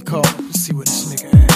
call him. Let's see where this nigga at.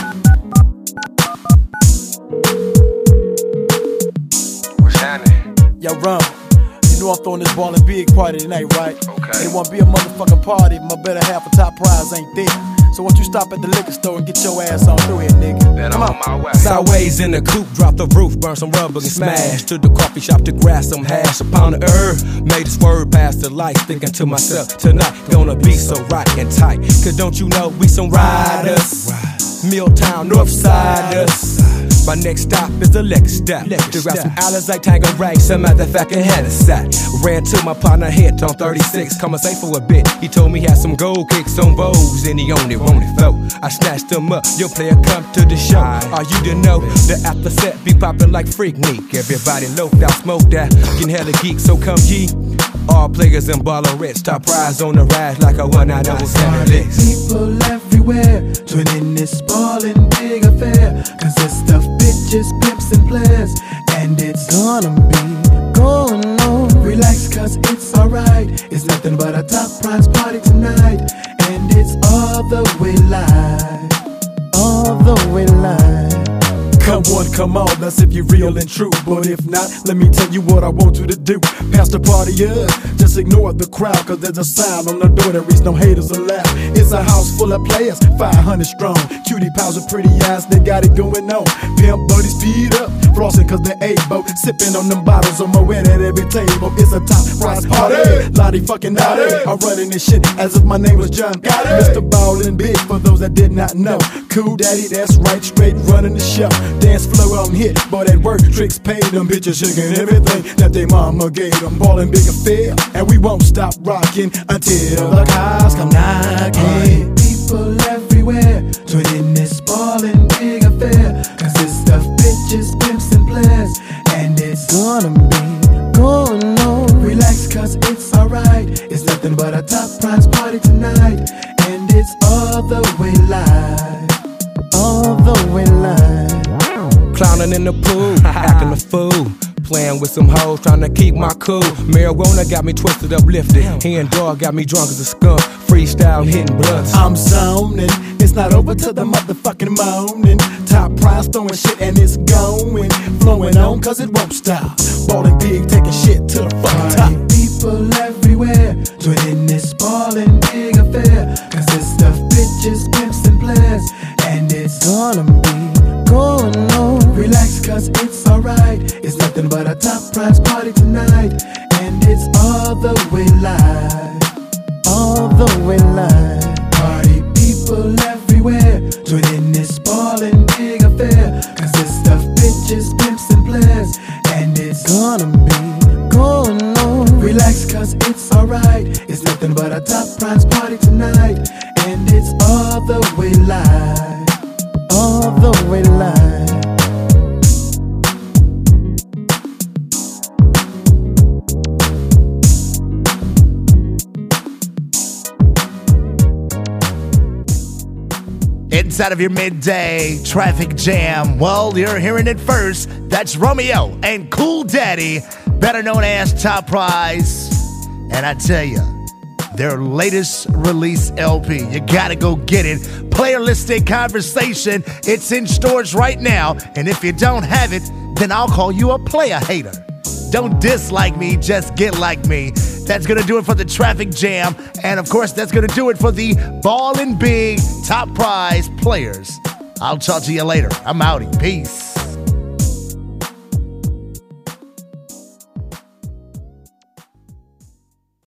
What's happening? Yo, Ron, you know I'm throwing this ballin' big party tonight, right? Okay. And it won't be a motherfucking party if my better half of top prize ain't there. So won't you stop at the liquor store and get your ass on through here, nigga? Then I'm on my way. Sideways in the coupe, drop the roof, burn some rubber and smash to the coffee shop to grab some hash upon the herb. Made a swerve past the light, thinking to myself, tonight gonna be so right and tight. Cause don't you know we some riders, Milltown, Northsiders. My next stop is the liquor stop. To grab some Alizé, Tango Ray, some motherfucking Hennessy. Ran to my partner, hit on 36, come and say for a bit. He told me he had some gold kicks on Vogues, and he only wanted flow. I snatched them up, your player come to the show. Are you to know the after set be poppin' like Freaknik? Everybody loped out, smoked out, getting hella geek, so come ye. All players in ballin' rich, top prize on the rise like a 1907 licks. People everywhere, joining this ballin' big affair. Consist of bitches, pimps, and players. And it's gonna be going on. Relax, cause it's alright. It's nothing but a top prize party tonight. And it's all the way live. All the way live. Come on, come on, that's if you're real and true. But if not, let me tell you what I want you to do. Pass the party up, just ignore the crowd. Cause there's a sign on the door that reads no haters allowed. It's a house full of players, 500 strong. Cutie pals with pretty eyes, they got it going on. Pimp buddies speed up, flossing cause they're able. Sipping on them bottles on my wet at every table. It's a top prize party, Lottie fucking Dottie. I'm running this shit as if my name was John Gotti. Mr. Ballin' Big for those that did not know. Cool Daddy, that's right, straight running the show. Dance floor on hit, but at work tricks paid them. Bitches shaking everything that they mama gave them. Ballin' big affair, and we won't stop rocking until the cows come knocking. People everywhere, joining this ballin' big affair. Consist of bitches, pimps, and players. And it's gonna be going on. Relax, cause it's alright. It's nothing but a top prize party tonight. And it's all the way live. All the way live. Clowning in the pool, acting a fool. Playing with some hoes, trying to keep my cool. Marijuana got me twisted, uplifted. Hen dog got me drunk as a skunk. Freestyle hitting blunts. I'm zoning, it's not over till the motherfucking morning. Top prize throwing shit and it's going. Flowing on cause it won't stop. Ballin' big, taking shit to the fucking top. People everywhere, joining this ballin' big affair. Consist of bitches, pimps, and players. And it's gonna be going on. Relax, cause it's alright. It's nothing but a top prize party tonight. And it's all the way live. All the way live. Party people everywhere, joining this ballin' big affair. Consist of bitches, pimps, and players. And it's gonna be going on. Relax, cause it's alright. It's nothing but a top prize party tonight. And it's all the way live. All the way live. Inside of your midday traffic jam, well, you're hearing it first. That's Romeo and Cool Daddy, better known as Top Prize. And I tell you, their latest release LP, you gotta go get it. Player-listed Conversation, it's in stores right now. And if you don't have it, then I'll call you a player hater. Don't dislike me, just get like me. That's gonna do it for the traffic jam. And of course, that's gonna do it for the Ballin' Big Top Prize players. I'll talk to you later. I'm outie. Peace.